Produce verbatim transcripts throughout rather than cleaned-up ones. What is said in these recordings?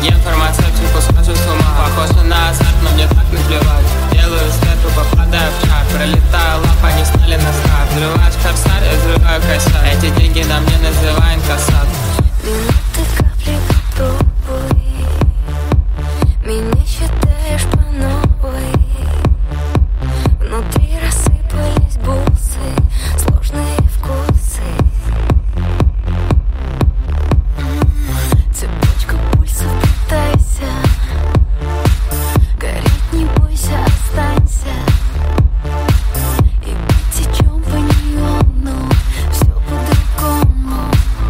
ем фармацевтику, схожу с ума. Похоже на азарт, но мне так наплевать. Делаю степы, попадаю в чат. Пролетаю лапа, не стали на старт. Взрываешь корсар, я взрываю косяк. Эти деньги на мне называй инкассат. Минуты капли попробуй. Меня считаешь по новой. Внутри рассыпались бусы, сложные вкусы. Цепочка пульсов, пытайся. Гореть не бойся, останься. И потечем по неону, все по-другому.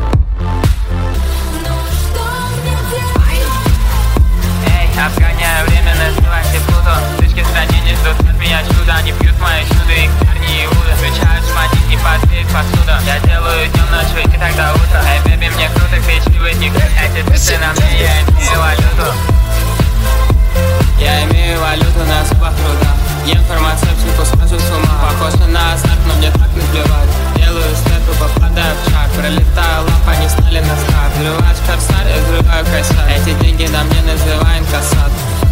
Ну что мне делать? Эй, обгоняю время, называй все Плутон. Тычки в стране не ждут от меня чуда. Они пьют мои чудо, их парни и уды. Включают шматик и подвеет посуда. Я делаю днем ночь, и тогда утро. Эй, бэби, мне круто, кричливый ник. Эти цифры на мне, я имею валюту. Я имею валюту на зубах труда. Ем фармацевтику, схожу с ума. Похоже на азарт, но мне так наплевать. Делаю степы, попадаю в чат. Пролетаю лапа, не стали на старт. Взрываешь корсар, я взрываю косяк. Эти деньги на мне называй инкассат.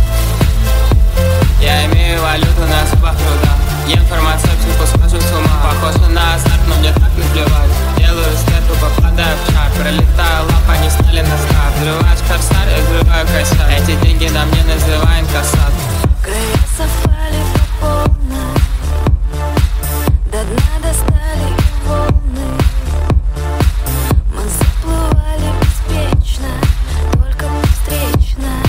Я имею валюту на зубах труда. Ем фармацевтику, схожу с ума. Похоже на азарт, но мне так наплевать. Делаю степы, попадаю в чат. Пролетаю лапа, не стали на старт. Взрываешь корсар, я взрываю косяк. Эти деньги на мне называй инкассат. Края совпали по полной. До дна достали и волны. Мы заплывали беспечно, только по встречной.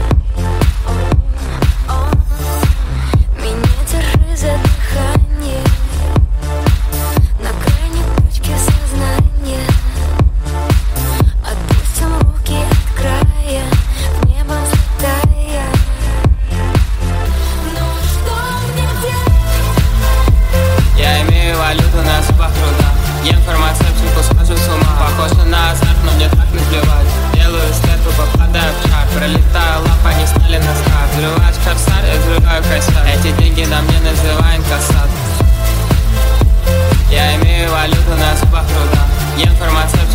Меня держи за дыхание на крайней точке сознания. Отпустим руки от края, в небо взлетая. Ну что мне делать? Я имею валюту на зубах труда. Ем фармацевтику, схожу с ума. Похоже на азарт, но мне так наплевать. Делаю степы, попадаю в чат. Пролетаю лапа, не стали на старт. Взрываешь корсар, я взрываю косяк. Эти деньги на мне называй инкассат. Я имею валюту на зубах труда. Ем фармацевтику,